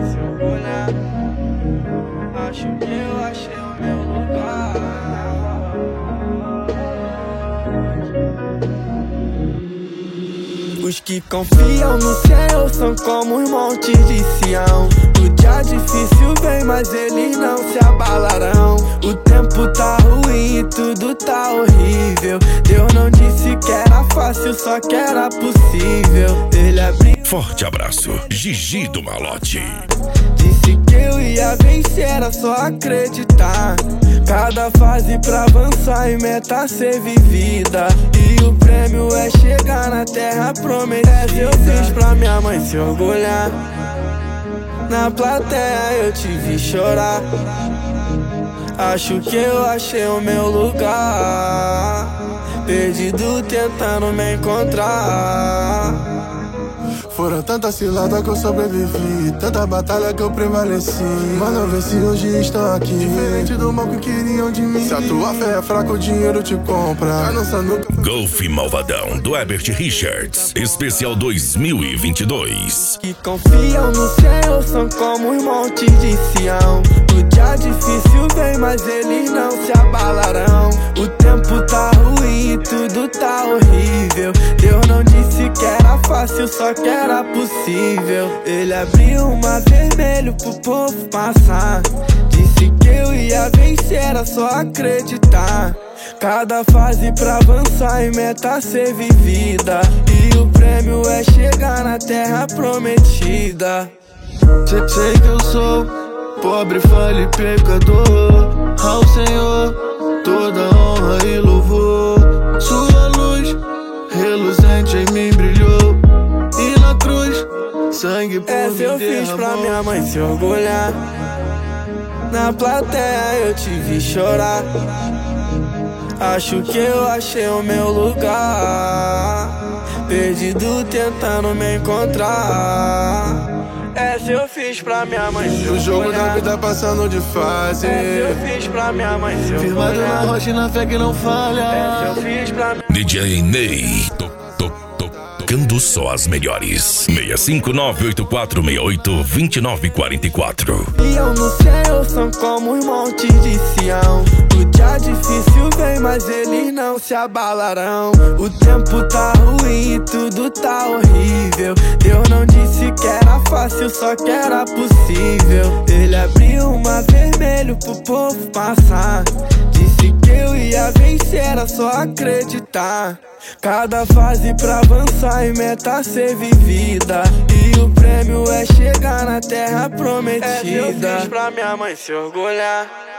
mãe se orgulhar. Acho que eu achei o meu lugar. Os que confiam no Senhor são como os montes de Sião. O dia difícil vem, mas eles não se abalarão. O tempo tá ruim e tudo tá horrível. Deus não disse que era fácil, só que era possível. Ele abriu. Forte abraço, Gigi do Malote. Disse que eu ia vencer, era só acreditar. Cada fase pra avançar e meta ser vivida. E o prêmio é chegar na terra prometida. Eu fiz pra minha mãe se orgulhar. Na plateia eu te vi chorar. Acho que eu achei o meu lugar. Perdido tentando me encontrar. Foram tantas ciladas que eu sobrevivi, tanta batalha que eu prevaleci. Mano, vê se hoje estão aqui, diferente do mal que queriam de mim. Se a tua fé é fraca, o dinheiro te compra. A nossa nunca... Golfe Malvadão, do Herbert Richards, especial 2022. Que confiam no Senhor são como os montes de Sião. O dia difícil vem, mas eles não se abalarão. O tempo tá ruim e tudo tá horrível. Deus não disse que era fácil, só que era possível. Ele abriu um mar vermelho pro povo passar. Disse que eu ia vencer, era só acreditar. Cada fase pra avançar e meta ser vivida. E o prêmio é chegar na terra prometida. Sei que eu sou pobre, falho e pecador. Ao Senhor toda honra e louvor. Sua luz reluzente em mim brilhou. E na cruz, sangue por mim essa eu fiz pra minha mãe se orgulhar. Na plateia eu te vi chorar. Acho que eu achei o meu lugar. Perdido tentando me encontrar. Essa eu fiz pra minha mãe se orgulhar. O jogo da vida passando de fase. Essa eu fiz pra minha mãe se orgulhar. Firmado na rocha e na fé que não falha. Essa eu fiz pra minha... DJ Ney, tocando só as melhores. 65984682944. Confiam no Senhor são como os montes de Sião. O dia difícil vem, mas eles não se abalarão. O tempo tá ruim e tudo tá horrível. Deus não disse que era fácil, só que era possível. Ele abriu um mar vermelho pro povo passar. Disse que eu ia vencer, era só acreditar. Cada fase pra avançar e meta ser vivida. E o prêmio é chegar na terra prometida. Essa eu fiz pra minha mãe se orgulhar.